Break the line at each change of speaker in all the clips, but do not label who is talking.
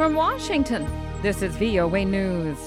From Washington, this is VOA News.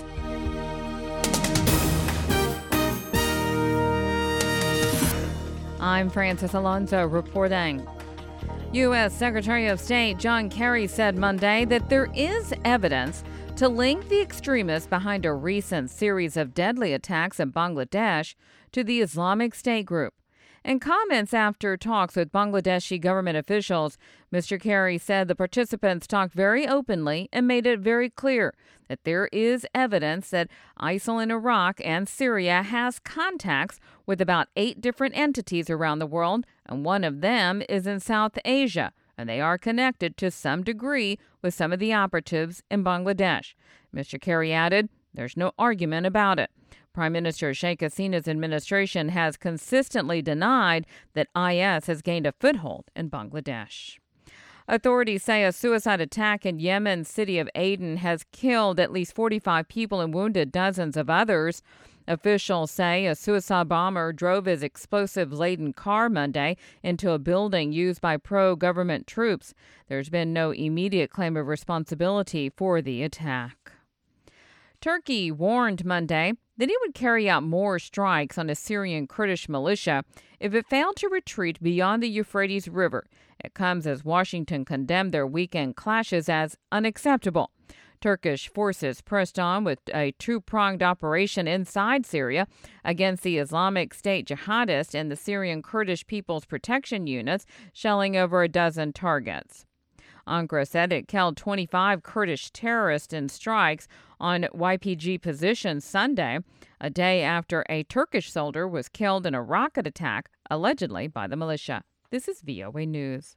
I'm Francis Alonso reporting. U.S. Secretary of State John Kerry said Monday that there is evidence to link the extremists behind a recent series of deadly attacks in Bangladesh to the Islamic State group. In comments after talks with Bangladeshi government officials, Mr. Kerry said the participants talked very openly and made it very clear that there is evidence that ISIL in Iraq and Syria has contacts with about 8 different entities around the world, and one of them is in South Asia, and they are connected to some degree with some of the operatives in Bangladesh. Mr. Kerry added, there's no argument about it. Prime Minister Sheikh Hasina's administration has consistently denied that IS has gained a foothold in Bangladesh. Authorities say a suicide attack in Yemen's city of Aden has killed at least 45 people and wounded dozens of others. Officials say a suicide bomber drove his explosive-laden car Monday into a building used by pro-government troops. There's been no immediate claim of responsibility for the attack. Turkey warned Monday that it would carry out more strikes on a Syrian Kurdish militia if it failed to retreat beyond the Euphrates River. It comes as Washington condemned their weekend clashes as unacceptable. Turkish forces pressed on with a two-pronged operation inside Syria against the Islamic State jihadists and the Syrian Kurdish People's Protection Units, shelling over a dozen targets. Ankara said it killed 25 Kurdish terrorists in strikes on YPG positions Sunday, a day after a Turkish soldier was killed in a rocket attack, allegedly by the militia. This is VOA News.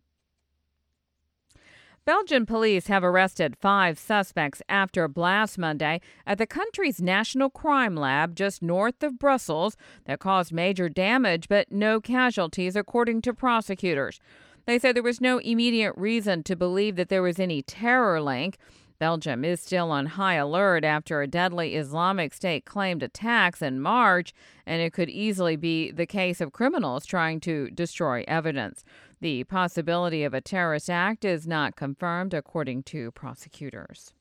Belgian police have arrested 5 suspects after a blast Monday at the country's National Crime Lab just north of Brussels that caused major damage but no casualties, according to prosecutors. They said there was no immediate reason to believe that there was any terror link. Belgium is still on high alert after a deadly Islamic State claimed attacks in March, and it could easily be the case of criminals trying to destroy evidence. The possibility of a terrorist act is not confirmed, according to prosecutors.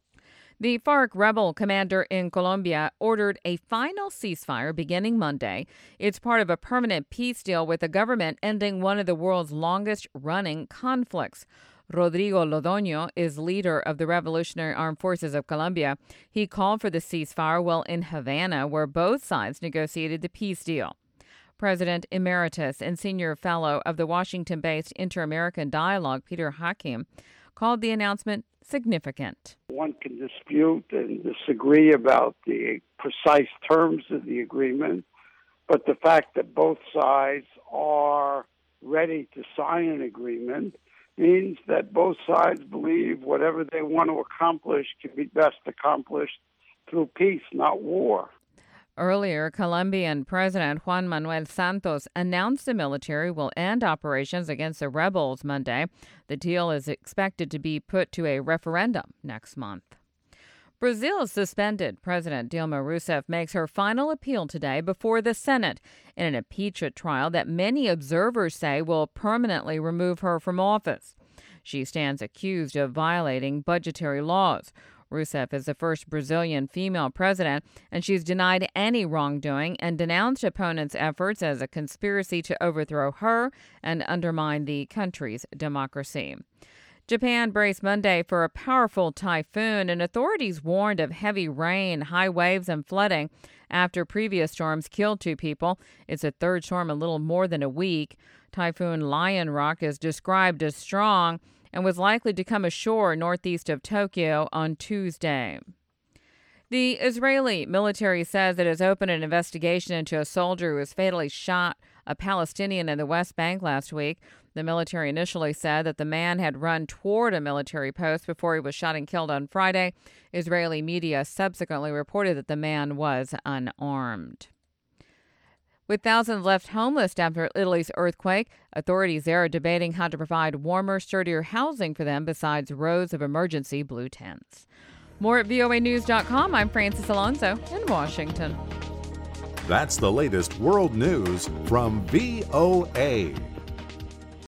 The FARC rebel commander in Colombia ordered a final ceasefire beginning Monday. It's part of a permanent peace deal with the government ending one of the world's longest-running conflicts. Rodrigo Londoño is leader of the Revolutionary Armed Forces of Colombia. He called for the ceasefire while in Havana, where both sides negotiated the peace deal. President Emeritus and Senior Fellow of the Washington-based Inter-American Dialogue, Peter Hakim, called the announcement significant.
One can dispute and disagree about the precise terms of the agreement, but the fact that both sides are ready to sign an agreement means that both sides believe whatever they want to accomplish can be best accomplished through peace, not war.
Earlier, Colombian President Juan Manuel Santos announced the military will end operations against the rebels Monday. The deal is expected to be put to a referendum next month. Brazil's suspended President Dilma Rousseff makes her final appeal today before the Senate in an impeachment trial that many observers say will permanently remove her from office. She stands accused of violating budgetary laws. Rousseff is the first Brazilian female president, and she's denied any wrongdoing and denounced opponents' efforts as a conspiracy to overthrow her and undermine the country's democracy. Japan braced Monday for a powerful typhoon, and authorities warned of heavy rain, high waves, and flooding after previous storms killed 2 people. It's a third storm in little more than a week. Typhoon Lionrock is described as strong and was likely to come ashore northeast of Tokyo on Tuesday. The Israeli military says it has opened an investigation into a soldier who was fatally shot a Palestinian in the West Bank last week. The military initially said that the man had run toward a military post before he was shot and killed on Friday. Israeli media subsequently reported that the man was unarmed. With thousands left homeless after Italy's earthquake, authorities there are debating how to provide warmer, sturdier housing for them besides rows of emergency blue tents. More at voanews.com. I'm Francis Alonso in Washington.
That's the latest world news from VOA.